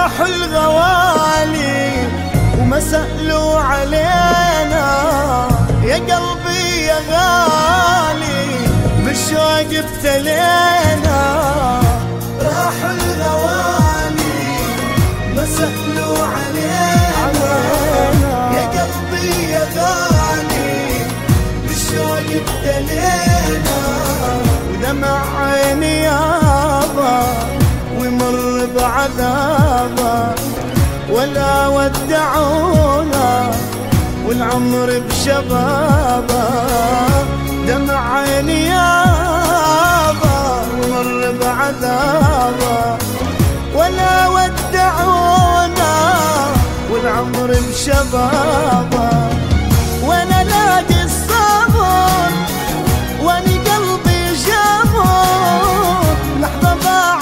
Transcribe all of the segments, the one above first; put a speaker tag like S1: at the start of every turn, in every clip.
S1: راحوا الغوالي وما سألوا علينا، يا قلبي يا غالي بالشوق ابتلينا. راحوا الغوالي ما سألوا علينا، يا قلبي يا غالي بالشوق ابتلينا. ودمع عيني يابا ومر بعذابه، ولا ودعونا والعمر بشبابه. دمع عيني يابا ومر بعذابه، ولا ودعونا والعمر بشبابه. وانا لاقي الصبر واني قلبي جابر، لحظة ضاع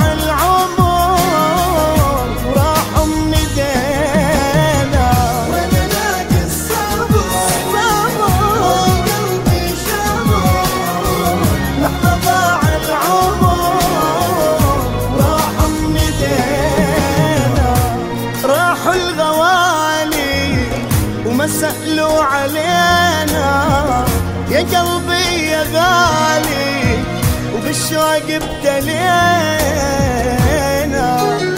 S1: العمر وراحوا من ايدينا. وانا لاقي الصبر واني قلبي جابر، لحظة ضاع العمر وراحوا من ايدينا. راحوا الغوالي وما سألوا علينا، يا قلبي يا غالي وبالشوق ابتلينا.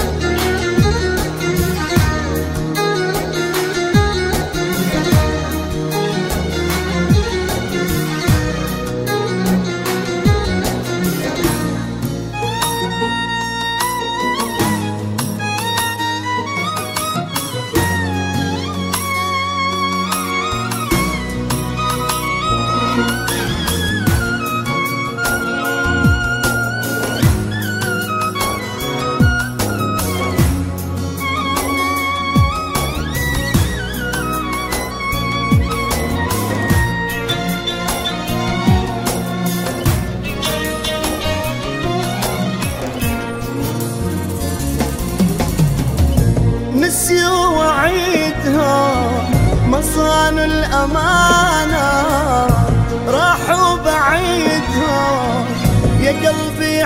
S1: نسيوا وعيدها ما صانوا الأمانة، راحوا بعيدها يا قلبي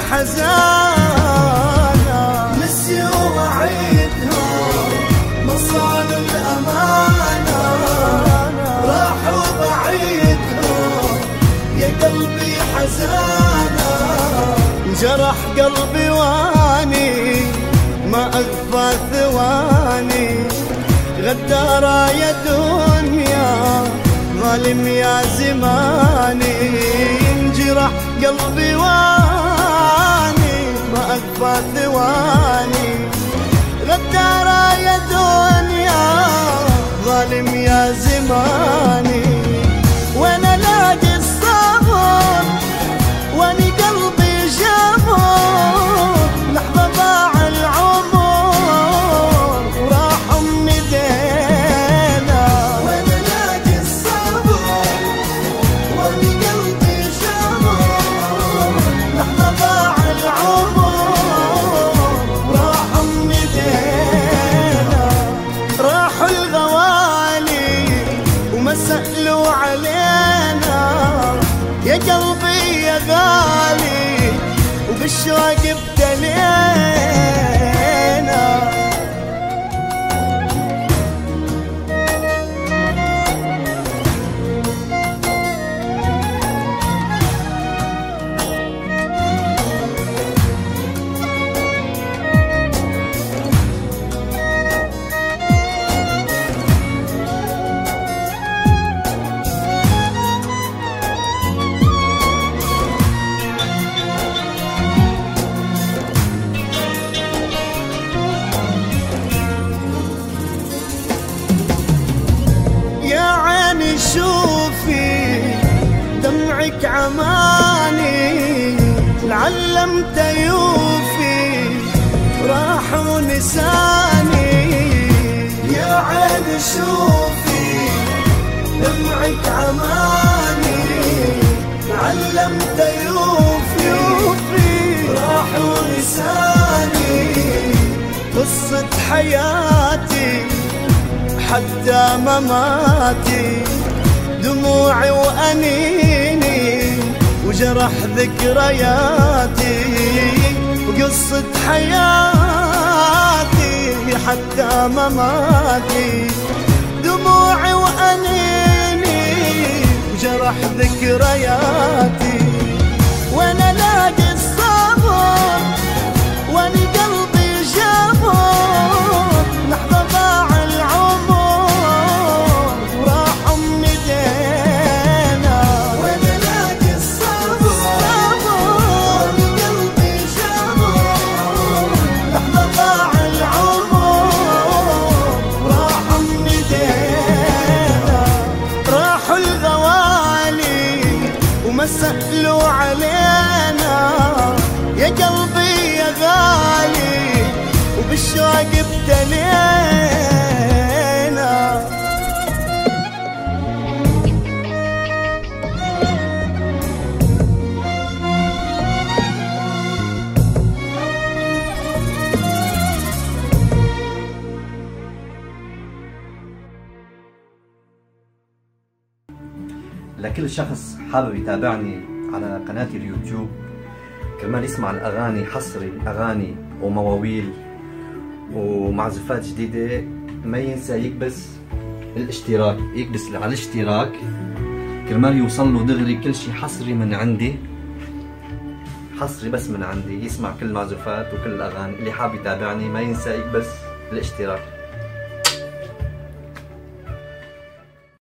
S1: حزانة. نسيوا وعيدها ما صانوا الأمانة، راحوا بعيدها يا قلبي حزانة. جرح قلبي واني ما أغفى ثواني، غدارة يا دنيا ظالم يا زماني. انجرح قلبي واني ما أغفى ثواني، غدارة يا دنيا ظالم يا زماني. وانا لاقي الصبر واني قلبي جابر، لحظة ضاع العمر وراحوا من ايدينا. وانا لاقي الصبر واني قلبي جابر، لحظة ضاع العمر وراحوا من ايدينا. راحوا الغوالي وما سألوا علينا، يا قلبي يا غالي وبالشوق ابتلينا. شوفي دمعك عماني، لعلمت يوفي راحوا نساني. يا عين شوفي دمعك عماني، لعلمت يوفي راحوا نساني. قصة حياتي حتى مماتي، دموعي وأنيني وجرح ذكرياتي. وقصة حياتي حتى مماتي، دموعي وأنيني جرح ذكرياتي، وانا لاقي الصبر وانا قلبي جبر، لحظة ضاع العمر وراح من ايدينا، وانا لاقي الصبر وانا قلبي جبر، لحظة ضاع العمر وراح من ايدينا، راحوا الغوالي وما سألوا علينا، يا قلبي يا غالي وبالشوق ابتلينا.
S2: لكل شخص حابب يتابعني على قناتي اليوتيوب كرمال يسمع الأغاني حصري، أغاني ومواويل ومعزوفات جديدة، ما ينسى يكبس الاشتراك، يكبس على الاشتراك كرمال يوصل له دغري كل شي حصري من عندي، حصري بس من عندي، يسمع كل المعزوفات وكل الأغاني. اللي حابب يتابعني ما ينسى يكبس الاشتراك.